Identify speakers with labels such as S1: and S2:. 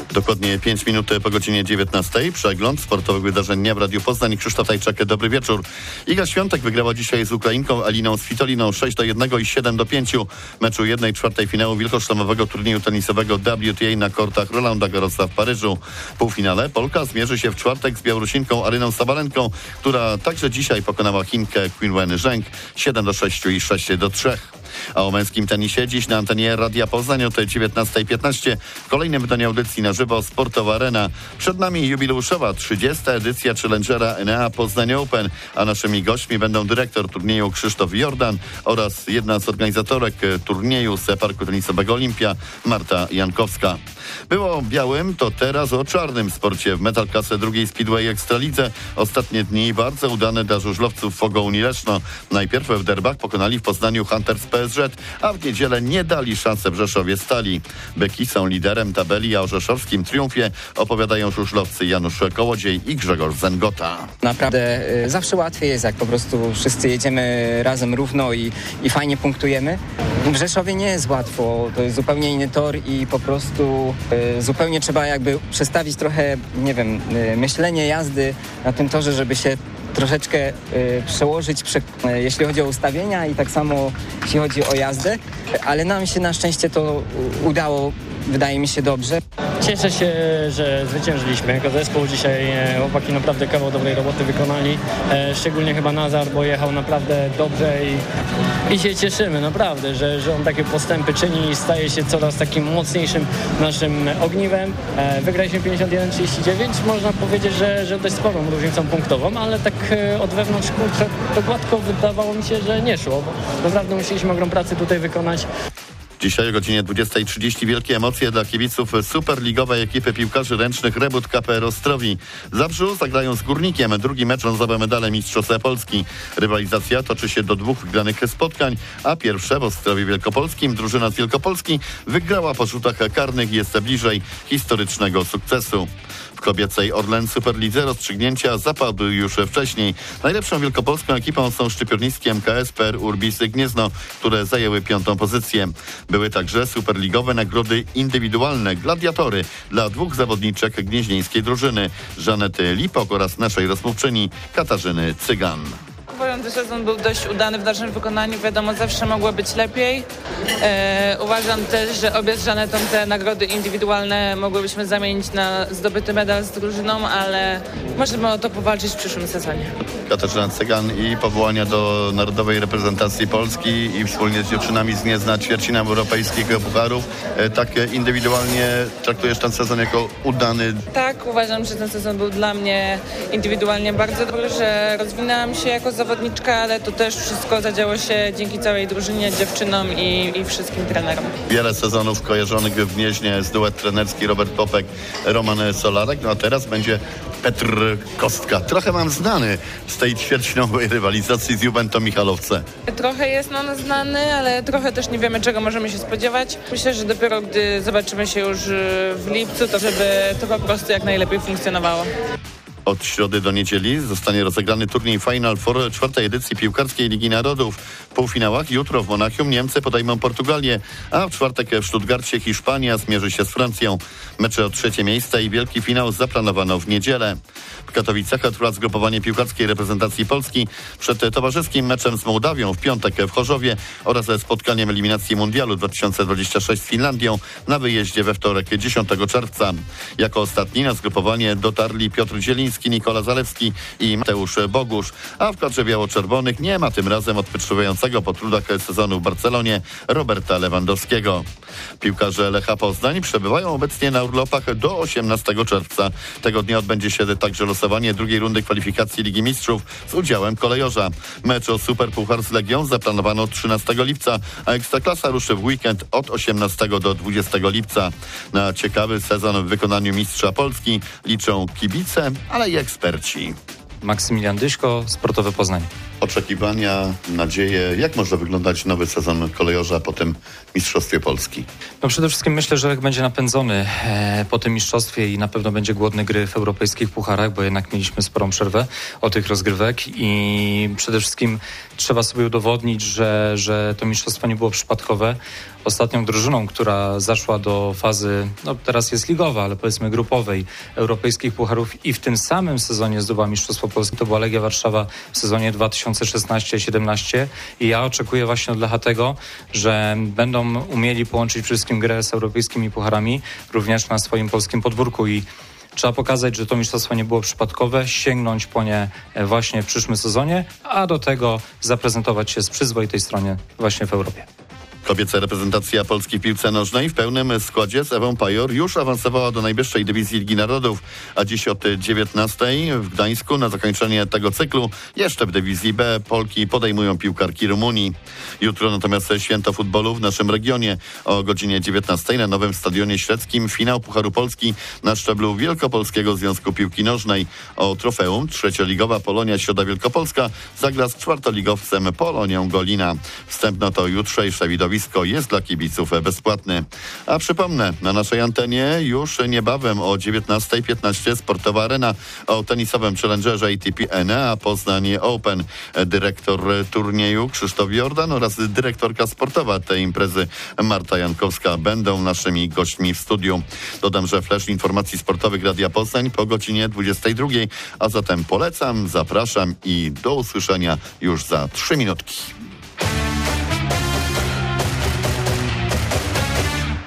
S1: Dokładnie 5 minut po godzinie 19. Przegląd sportowych wydarzeń dnia w Radiu Poznań. Krzysztof Tajczak, dobry wieczór. Iga Świątek wygrała dzisiaj z Ukrainką Aliną Svitoliną 6-1 i 7-5 meczu 1/4 finału wielkoszlemowego turnieju tenisowego WTA na kortach Rolanda Garrosa w Paryżu. W półfinale Polka zmierzy się w czwartek z Białorusinką Aryną Sabalenką, która także dzisiaj pokonała Chinkę Qinwen Zheng 7-6 i 6-3. A o męskim tenisie dziś na antenie Radia Poznań od 19:15 kolejne wydanie audycji na żywo Sportowa Arena. Przed nami jubileuszowa 30. edycja Challengera Enea Poznań Open, a naszymi gośćmi będą dyrektor turnieju Krzysztof Jordan oraz jedna z organizatorek turnieju z Parku Tenisowego Olimpia Marta Jankowska. Było o białym, to teraz o czarnym sporcie w Metal Class II Speedway Ekstralidze. Ostatnie dni bardzo udane dla żużlowców Fogo Unileszno. Najpierw w derbach pokonali w Poznaniu Hunters PSZ, a w niedzielę nie dali szansy w Rzeszowie Stali. Byki są liderem tabeli, a o rzeszowskim triumfie opowiadają żużlowcy Janusz Kołodziej i Grzegorz Zengota.
S2: Naprawdę zawsze łatwiej jest, jak po prostu wszyscy jedziemy razem równo i fajnie punktujemy. W Rzeszowie nie jest łatwo, to jest zupełnie inny tor i po prostu zupełnie trzeba jakby przestawić trochę, myślenie jazdy na tym torze, żeby się troszeczkę przełożyć, jeśli chodzi o ustawienia i tak samo jeśli chodzi o jazdę, ale nam się na szczęście to udało, wydaje mi się, dobrze.
S3: Cieszę się, że zwyciężyliśmy jako zespół. Dzisiaj chłopaki naprawdę kawał dobrej roboty wykonali. Szczególnie chyba Nazar, bo jechał naprawdę dobrze i się cieszymy naprawdę, że on takie postępy czyni i staje się coraz takim mocniejszym naszym ogniwem. Wygraliśmy 51-39. Można powiedzieć, że dość sporą różnicą punktową, ale tak od wewnątrz to gładko wydawało mi się, że nie szło, bo naprawdę musieliśmy ogrom pracy tutaj wykonać.
S1: Dzisiaj o godzinie 20:30 wielkie emocje dla kibiców superligowej ekipy piłkarzy ręcznych Rebut KPR Ostrowi. Zabrzu zagrają z Górnikiem. Drugi mecz brązowe medale Mistrzostwa Polski. Rywalizacja toczy się do 2 wygranych spotkań, a pierwsze w Ostrowie Wielkopolskim. Drużyna z Wielkopolski wygrała po rzutach karnych i jest bliżej historycznego sukcesu. W kobiecej Orlen Superlidze rozstrzygnięcia zapadły już wcześniej. Najlepszą wielkopolską ekipą są szczypiorniskie MKS, PR Urbis Gniezno, które zajęły 5. pozycję. Były także superligowe nagrody indywidualne, gladiatory dla 2 zawodniczek gnieźnieńskiej drużyny, Żanety Lipok oraz naszej rozmówczyni Katarzyny Cygan.
S4: Uważam, że sezon był dość udany w naszym wykonaniu. Wiadomo, zawsze mogło być lepiej. Uważam też, że obie z Żanetą te nagrody indywidualne mogłybyśmy zamienić na zdobyty medal z drużyną, ale możemy o to powalczyć w przyszłym sezonie.
S1: Katarzyna Cygan i powołania do narodowej reprezentacji Polski i wspólnie z dziewczynami z Gniezna ćwierćfinał europejskich pucharów. Tak indywidualnie traktujesz ten sezon jako udany?
S4: Tak, uważam, że ten sezon był dla mnie indywidualnie bardzo dobry, że rozwinęłam się jako zawodniczka, ale to też wszystko zadziało się dzięki całej drużynie, dziewczynom i wszystkim trenerom. Wiele
S1: sezonów kojarzonych w Gnieźnie z duet trenerski Robert Popek, Roman Solarek, no a teraz będzie Petr Kostka. Trochę mam znany z tej ćwierćfinałowej rywalizacji z Juventus Michalowce.
S4: Trochę jest nam znany, ale trochę też nie wiemy, czego możemy się spodziewać. Myślę, że dopiero gdy zobaczymy się już w lipcu, to żeby to po prostu jak najlepiej funkcjonowało.
S1: Od środy do niedzieli zostanie rozegrany turniej Final Four 4. edycji Piłkarskiej Ligi Narodów. W półfinałach jutro w Monachium Niemcy podejmą Portugalię, a w czwartek w Stuttgarcie Hiszpania zmierzy się z Francją. Mecze o 3. miejsce i wielki finał zaplanowano w niedzielę. W Katowicach trwa zgrupowanie piłkarskiej reprezentacji Polski przed towarzyskim meczem z Mołdawią w piątek w Chorzowie oraz spotkaniem eliminacji Mundialu 2026 z Finlandią na wyjeździe we wtorek 10 czerwca. Jako ostatni na zgrupowanie dotarli Piotr Zieliński, Nikola Zalewski i Mateusz Bogusz, a w kadrze biało-czerwonych nie ma tym razem odpoczywającego po trudach sezonu w Barcelonie Roberta Lewandowskiego. Piłkarze Lecha Poznań przebywają obecnie na urlopach do 18 czerwca. Tego dnia odbędzie się także losowanie drugiej rundy kwalifikacji Ligi Mistrzów z udziałem kolejorza. Mecz o Superpuchar z Legią zaplanowano 13 lipca, a Ekstraklasa ruszy w weekend od 18 do 20 lipca. Na ciekawy sezon w wykonaniu mistrza Polski liczą kibice, ale i eksperci.
S5: Maksymilian Dyszko, Sportowy Poznań.
S1: Oczekiwania, nadzieje. Jak może wyglądać nowy sezon kolejorza po tym Mistrzostwie Polski?
S5: No przede wszystkim myślę, że będzie napędzony po tym mistrzostwie i na pewno będzie głodny gry w europejskich pucharach, bo jednak mieliśmy sporą przerwę od tych rozgrywek i przede wszystkim trzeba sobie udowodnić, że to mistrzostwo nie było przypadkowe. Ostatnią drużyną, która zaszła do fazy, no teraz jest ligowa, ale powiedzmy grupowej, europejskich pucharów i w tym samym sezonie zdobyła Mistrzostwo Polskie, to była Legia Warszawa w sezonie 2016-17 i ja oczekuję właśnie od Lecha tego, że będą umieli połączyć przede wszystkim grę z europejskimi pucharami, również na swoim polskim podwórku i trzeba pokazać, że to mistrzostwo nie było przypadkowe, sięgnąć po nie właśnie w przyszłym sezonie, a do tego zaprezentować się z przyzwoitej strony właśnie w Europie.
S1: Kobieca reprezentacja Polski w piłce nożnej w pełnym składzie z Ewą Pajor już awansowała do najwyższej dywizji Ligi Narodów, a dziś od 19:00 w Gdańsku na zakończenie tego cyklu jeszcze w dywizji B Polki podejmują piłkarki Rumunii. Jutro natomiast święto futbolu w naszym regionie. O godzinie 19:00 na nowym stadionie średzkim finał Pucharu Polski na szczeblu Wielkopolskiego Związku Piłki Nożnej. O trofeum trzecioligowa Polonia Środa Wielkopolska zagra z czwartoligowcem Polonią Golina. Wstępno to jutrzejsze widowisko jest dla kibiców bezpłatny. A przypomnę, na naszej antenie już niebawem o 19:15 Sportowa Arena o tenisowym challengerze ATP Enea Poznań Open. Dyrektor turnieju Krzysztof Jordan oraz dyrektorka sportowa tej imprezy Marta Jankowska będą naszymi gośćmi w studiu. Dodam, że flash informacji sportowych Radia Poznań po godzinie 22:00, a zatem polecam, zapraszam i do usłyszenia już za 3 minutki.